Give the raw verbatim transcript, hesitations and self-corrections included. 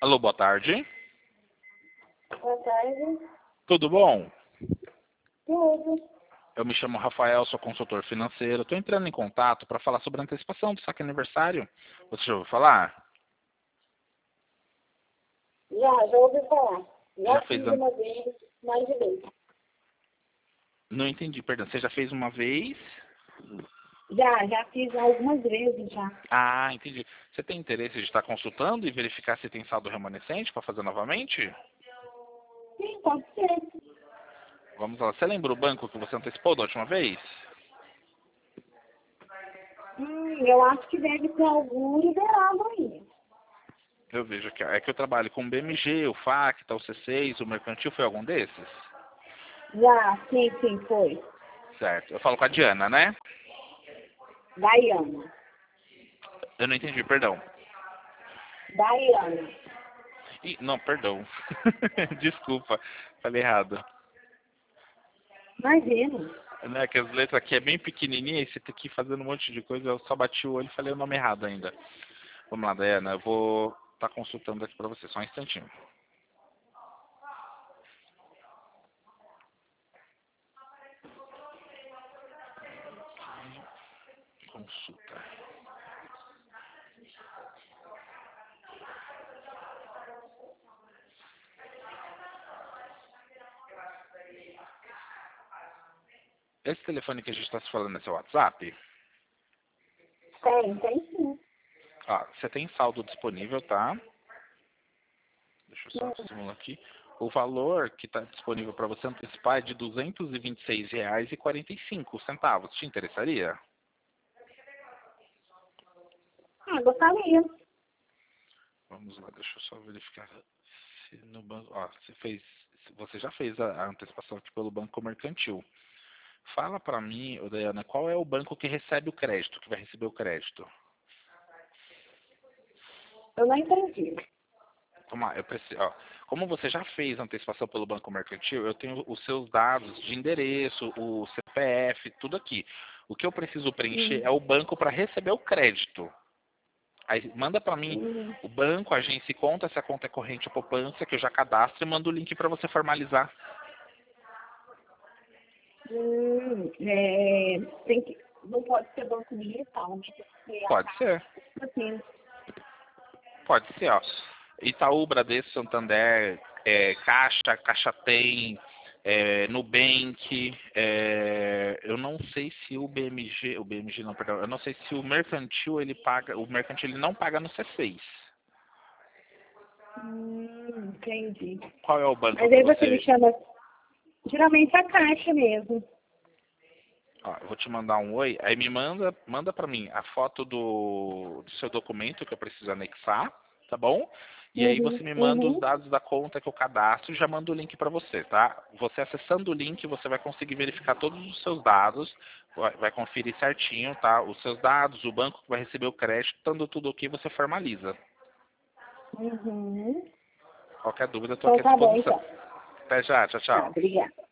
Alô, boa tarde. Boa tarde. Tudo bom? Tudo. Eu me chamo Rafael, sou consultor financeiro. Estou entrando em contato para falar sobre a antecipação do saque aniversário. Você já ouviu falar? Já, já ouvi falar. Já Já fez fiz an... uma vez, mais de vez. Não entendi, perdão. Você já fez uma vez? Já, já fiz algumas vezes já. Ah, entendi. Você tem interesse de estar consultando e verificar se tem saldo remanescente para fazer novamente? Sim, pode ser. Vamos lá. Você lembra o banco que você antecipou da última vez? Hum, eu acho que deve ter algum liberado aí. Eu vejo aqui. ó. É que eu trabalho com o B M G, o Facta, o C seis, o Mercantil. Foi algum desses? Já, sim, sim, foi. Certo. Eu falo com a Diana, né? Daiana. Eu não entendi, perdão. Daiana. Ih, não, perdão. Desculpa, falei errado. Imagina. Né, que as letras aqui é bem pequenininha e você tem que ir fazendo um monte de coisa. Eu só bati o olho e falei o nome errado ainda. Vamos lá, Dayana. Eu vou estar consultando aqui para você. Só um instantinho. Consulta. Esse telefone que a gente está se falando é seu WhatsApp? Tem, tem sim. Ah, você tem saldo disponível, tá? Deixa eu só Hum, simular aqui. O valor que está disponível para você antecipar é de duzentos e vinte e seis reais e quarenta e cinco centavos. Te interessaria? Ah, gostaria. Vamos lá, deixa eu só verificar se no banco. Ó, você fez. Você já fez a, a antecipação aqui pelo Banco Mercantil. Fala para mim, ô Dayana, qual é o banco que recebe o crédito, que vai receber o crédito? Eu não entendi. Vamos lá, eu preciso, ó, como você já fez a antecipação pelo Banco Mercantil, eu tenho os seus dados de endereço, o C P F, tudo aqui. O que eu preciso preencher é Hum, o banco para receber o crédito. Aí manda para mim hum, o banco, a agência e conta, se a conta é corrente ou poupança, que eu já cadastro e mando o link para você formalizar. hum, é, tem que, não pode ser banco digital, né? Tem que ser a Pode ser, assim. pode ser, ó. Itaú, Bradesco, Santander, é, Caixa, Caixa Tem, é, Nubank, é, eu não sei se o B M G, o B M G não, perdão, eu não sei se o Mercantil ele paga, o Mercantil ele não paga no C seis. Hum, entendi. Qual é o banco Mas que aí você me você... chama, geralmente a caixa mesmo. Ó, eu vou te mandar um oi, aí me manda, manda para mim a foto do, do seu documento que eu preciso anexar, tá bom? E aí Uhum, você me manda os uhum, dados da conta que eu cadastro e já mando o link para você, tá? Você acessando o link, você vai conseguir verificar todos os seus dados, vai, vai conferir certinho, tá? Os seus dados, o banco que vai receber o crédito, estando tudo ok, você formaliza. uhum. Qualquer dúvida, eu estou Então aqui à tá bom, disposição. então. Até já, tchau, Tá, tchau. obrigada.